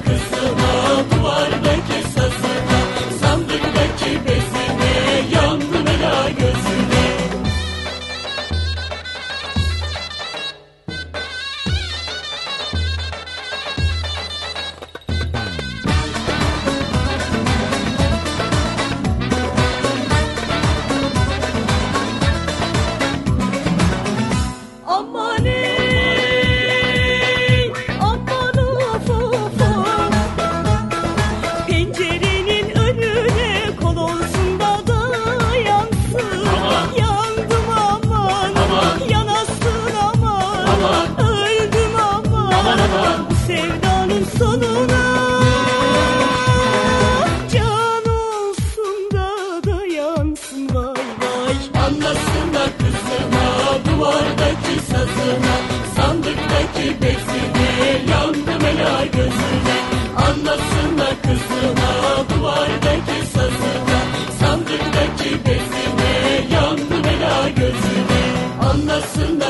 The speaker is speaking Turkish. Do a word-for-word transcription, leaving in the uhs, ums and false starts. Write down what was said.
kızına, duvardaki sazına, sandıktaki bezine, yandım ela gözüne. Aman ey, aman of of of. Pencerenin önüne kol olsun da dayansın. Yandım aman, yanasın aman, öldüm aman, bu sevdanın sonuna. Can olsun da dayansın vay vay. Anlasınlar kızına, duvardaki sazına, sandıktaki bezine, yandım ela gözüne. Anlasınlar kızına, duvardaki sazına, sandıktaki bezine, yandım ela gözüne. Anlasınlar